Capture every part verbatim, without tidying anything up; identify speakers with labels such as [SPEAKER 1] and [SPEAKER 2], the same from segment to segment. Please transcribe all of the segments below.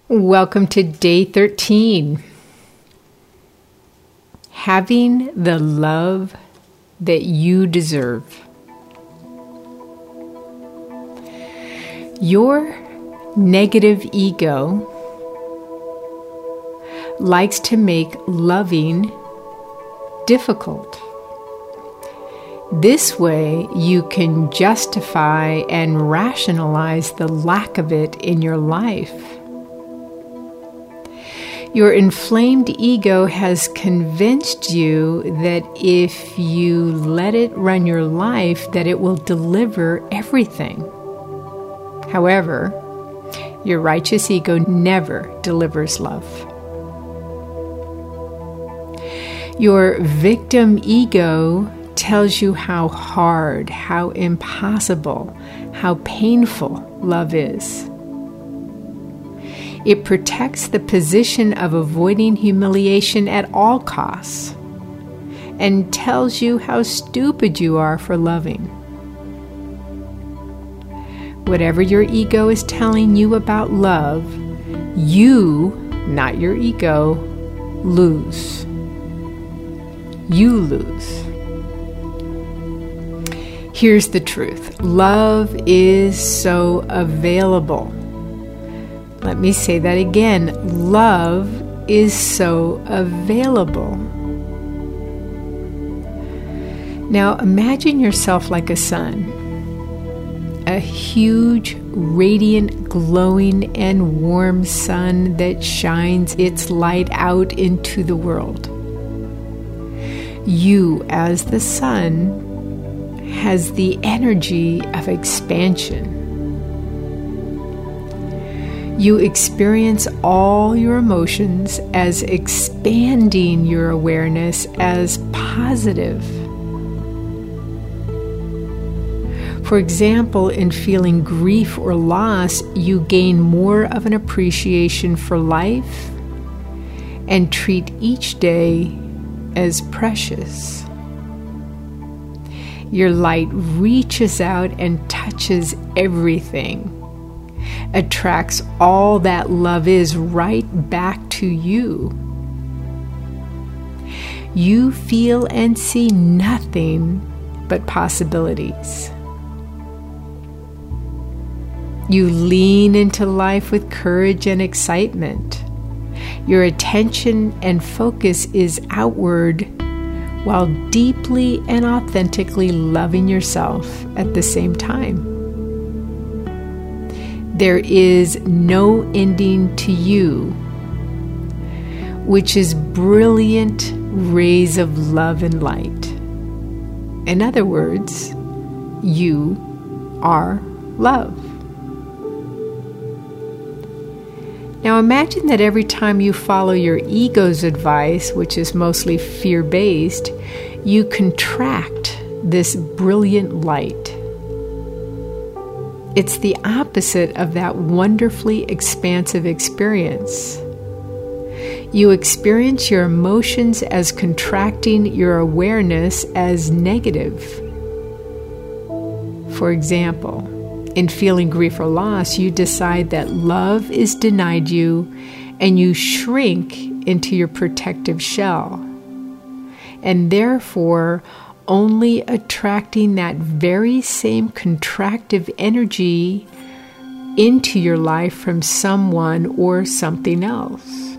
[SPEAKER 1] Welcome to day thirteen. Having the love that you deserve. Your negative ego likes to make loving difficult. This way, you can justify and rationalize the lack of it in your life. Your inflamed ego has convinced you that if you let it run your life, that it will deliver everything. However, your righteous ego never delivers love. Your victim ego tells you how hard, how impossible, how painful love is. It protects the position of avoiding humiliation at all costs and tells you how stupid you are for loving. Whatever your ego is telling you about love, you, not your ego, lose. You lose. Here's the truth. Love is so available. Let me say that again. Love is so available. Now imagine yourself like a sun. A huge, radiant, glowing, and warm sun that shines its light out into the world. You, as the sun, has the energy of expansion. You experience all your emotions as expanding your awareness as positive. For example, in feeling grief or loss, you gain more of an appreciation for life and treat each day as precious. Your light reaches out and touches everything, attracts all that love is right back to you. You feel and see nothing but possibilities. You lean into life with courage and excitement. Your attention and focus is outward while deeply and authentically loving yourself at the same time. There is no ending to you, which is brilliant rays of love and light. In other words, you are love. Now imagine that every time you follow your ego's advice, which is mostly fear-based, you contract this brilliant light. It's the opposite of that wonderfully expansive experience. You experience your emotions as contracting your awareness as negative. For example, in feeling grief or loss, you decide that love is denied you and you shrink into your protective shell, and therefore only attracting that very same contractive energy into your life from someone or something else.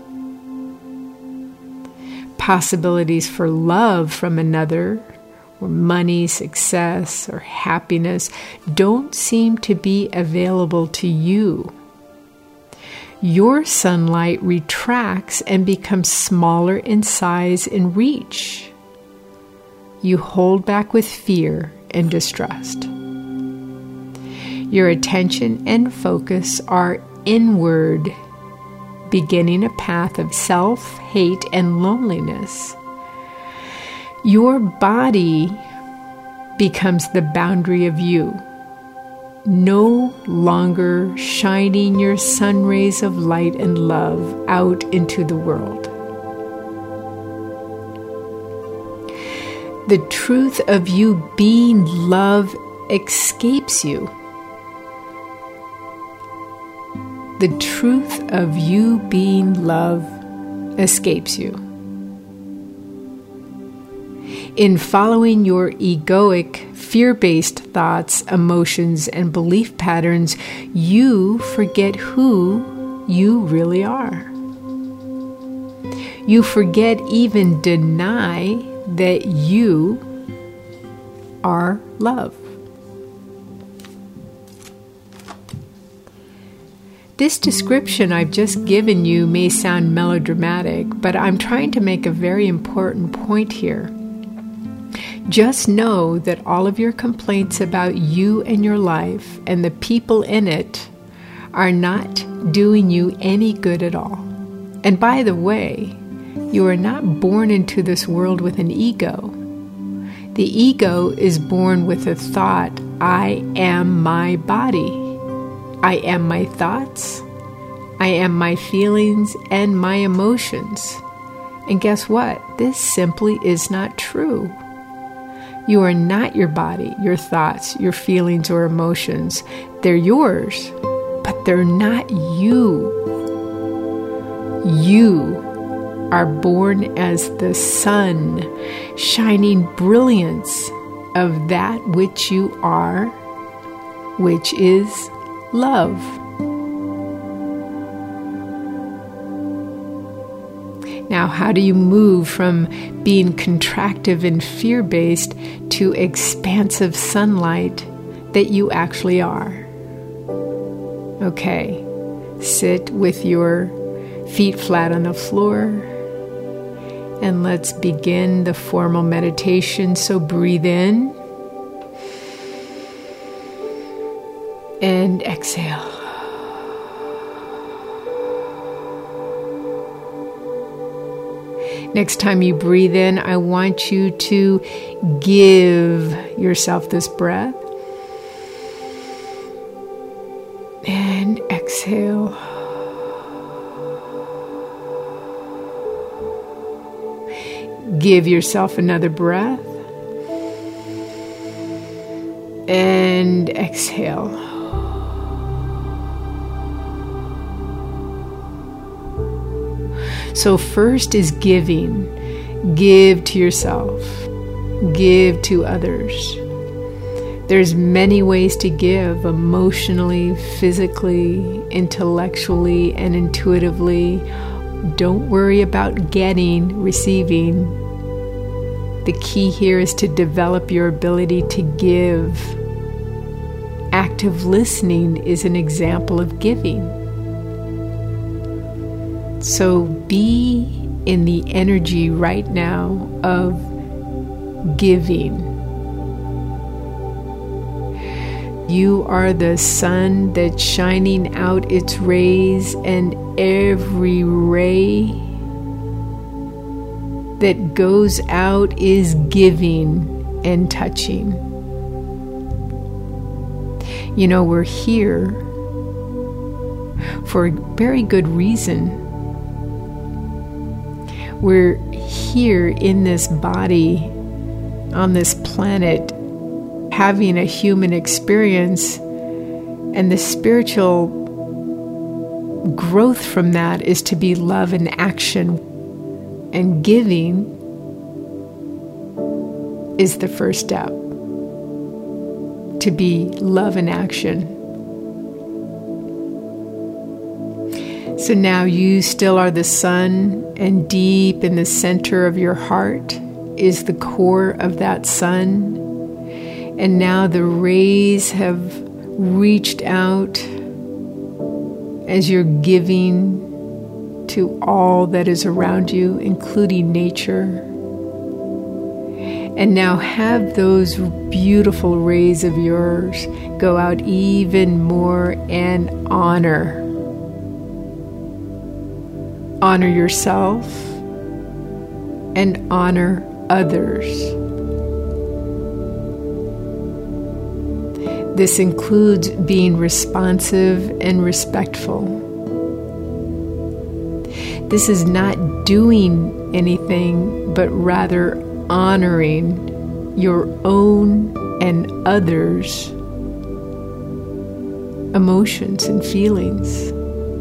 [SPEAKER 1] Possibilities for love from another, or money, success, or happiness don't seem to be available to you. Your sunlight retracts and becomes smaller in size and reach. You hold back with fear and distrust. Your attention and focus are inward, beginning a path of self-hate and loneliness. Your body becomes the boundary of you, no longer shining your sun rays of light and love out into the world. The truth of you being love escapes you. the truth of you being love escapes you. In following your egoic, fear-based thoughts, emotions, and belief patterns, you forget who you really are. You forget, even deny that you are love. This description I've just given you may sound melodramatic, but I'm trying to make a very important point here. Just know that all of your complaints about you and your life and the people in it are not doing you any good at all. And by the way, you are not born into this world with an ego. The ego is born with a thought, I am my body. I am my thoughts. I am my feelings and my emotions. And guess what? This simply is not true. You are not your body, your thoughts, your feelings, or emotions. They're yours, but they're not you. You are born as the sun, shining brilliance of that which you are, which is love. Now, how do you move from being contractive and fear-based to expansive sunlight that you actually are? Okay, sit with your feet flat on the floor, and let's begin the formal meditation. So breathe in and exhale. Next time you breathe in, I want you to give yourself this breath. And exhale. Give yourself another breath. And exhale. So first is giving. Give to yourself. Give to others. There's many ways to give, emotionally, physically, intellectually, and intuitively. Don't worry about getting, receiving. The key here is to develop your ability to give. Active listening is an example of giving. So be in the energy right now of giving. You are the sun that's shining out its rays, and every ray that goes out is giving and touching. You know, we're here for a very good reason. We're here in this body, on this planet, having a human experience, and the spiritual growth from that is to be love in action. And giving is the first step, to be love in action. So now you still are the sun, and deep in the center of your heart is the core of that sun. And now the rays have reached out as you're giving to all that is around you, including nature. And now have those beautiful rays of yours go out even more and honor. Honor yourself and honor others. This includes being responsive and respectful. This is not doing anything, but rather honoring your own and others' emotions and feelings.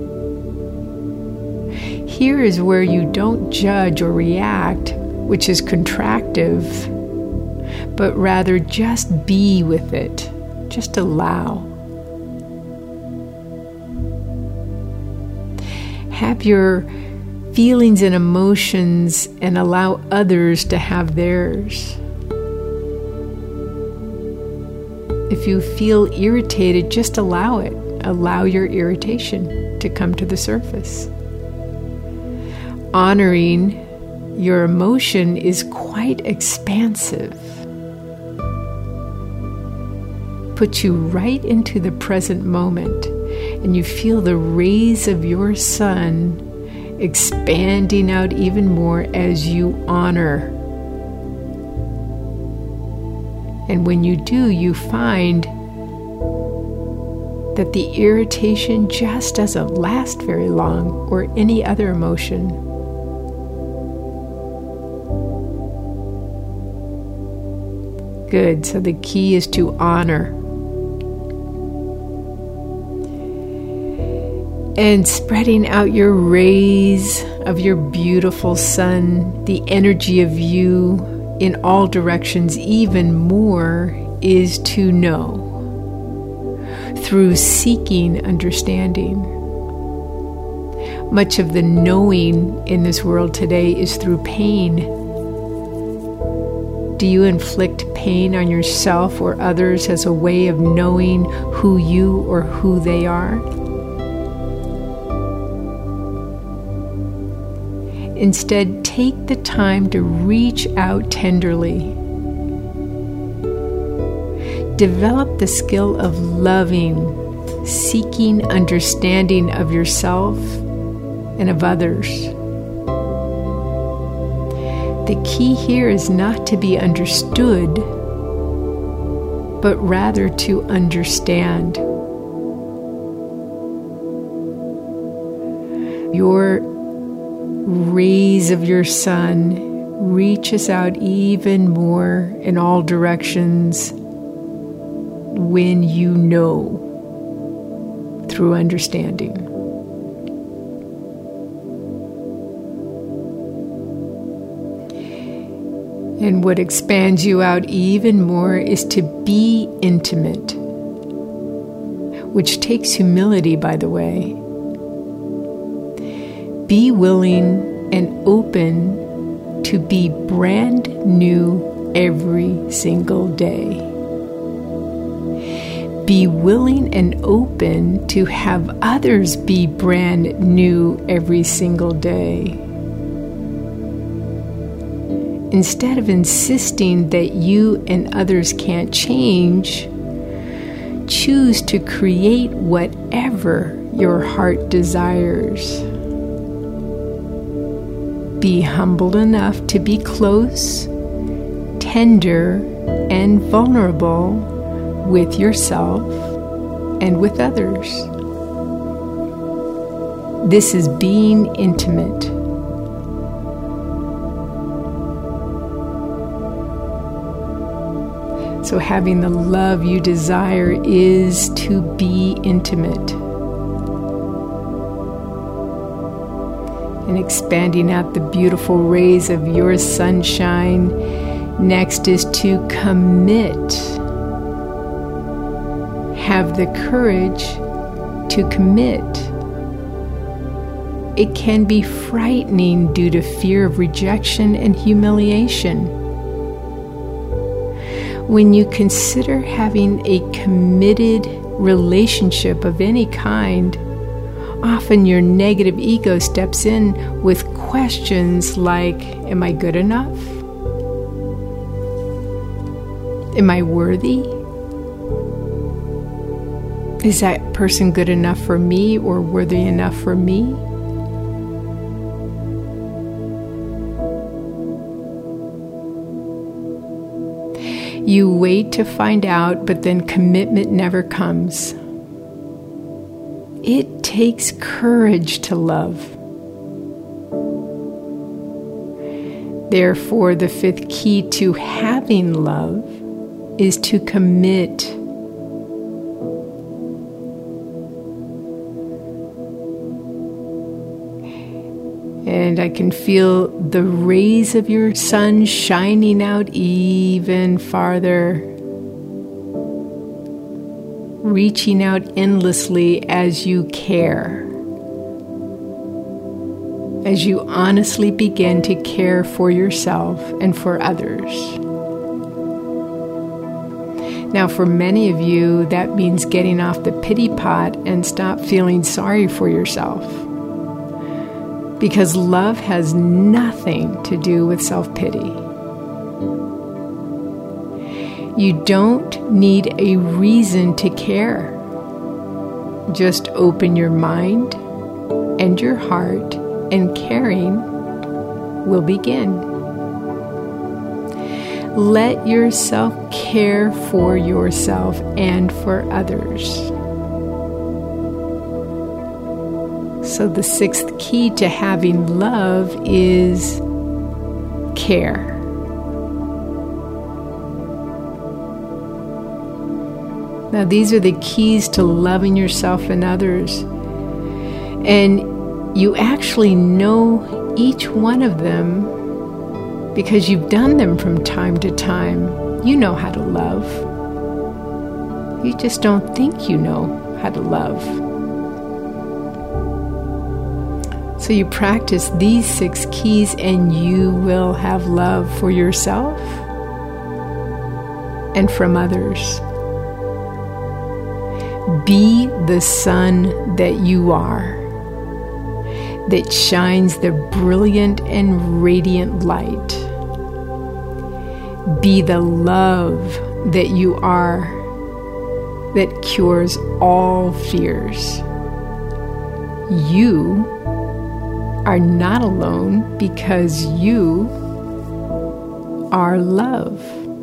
[SPEAKER 1] Here is where you don't judge or react, which is contractive, but rather just be with it, just allow. Have your feelings and emotions and allow others to have theirs. If you feel irritated, just allow it. Allow your irritation to come to the surface. Honoring your emotion is quite expansive. Puts you right into the present moment, and you feel the rays of your sun expanding out even more as you honor. And when you do, you find that the irritation just doesn't last very long, or any other emotion. Good. So the key is to honor. And spreading out your rays of your beautiful sun, the energy of you in all directions even more, is to know through seeking understanding. Much of the knowing in this world today is through pain. Do you inflict pain on yourself or others as a way of knowing who you or who they are? Instead, take the time to reach out tenderly. Develop the skill of loving, seeking understanding of yourself and of others. The key here is not to be understood, but rather to understand. Your rays of your sun reaches out even more in all directions when you know through understanding. And what expands you out even more is to be intimate, which takes humility, by the way. Be willing and open to be brand new every single day. Be willing and open to have others be brand new every single day. Instead of insisting that you and others can't change, choose to create whatever your heart desires. Be humble enough to be close, tender, and vulnerable with yourself and with others. This is being intimate. So having the love you desire is to be intimate. And expanding out the beautiful rays of your sunshine. Next is to commit. Have the courage to commit. It can be frightening due to fear of rejection and humiliation. When you consider having a committed relationship of any kind, often your negative ego steps in with questions like, am I good enough? Am I worthy? Is that person good enough for me or worthy enough for me? You wait to find out, but then commitment never comes. It takes courage to love. Therefore, the fifth key to having love is to commit. And I can feel the rays of your sun shining out even farther, reaching out endlessly as you care, as you honestly begin to care for yourself and for others. Now, for many of you, that means getting off the pity pot and stop feeling sorry for yourself. Because love has nothing to do with self-pity. You don't need a reason to care. Just open your mind and your heart, and caring will begin. Let yourself care for yourself and for others. So the sixth key to having love is care. Now, these are the keys to loving yourself and others. And you actually know each one of them because you've done them from time to time. You know how to love. You just don't think you know how to love. So you practice these six keys and you will have love for yourself and from others. Be the sun that you are, that shines the brilliant and radiant light. Be the love that you are, that cures all fears. You are not alone because you are love.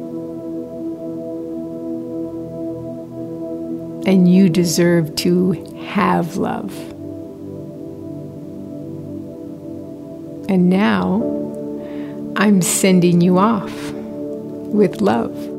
[SPEAKER 1] And you deserve to have love. And now, I'm sending you off with love.